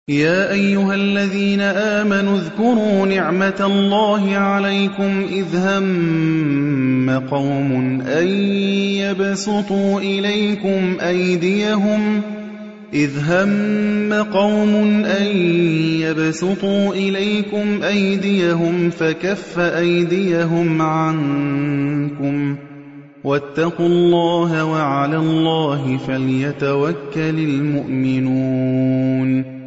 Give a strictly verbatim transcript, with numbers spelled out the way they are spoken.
يا أيها الذين آمنوا اذكروا نعمة الله عليكم إذ هم قوم أن يبسطوا إليكم أيديهم إذ هم قوم أن يبسطوا إليكم أيديهم فكف أيديهم عنكم واتقوا الله وعلى الله فليتوكل المؤمنون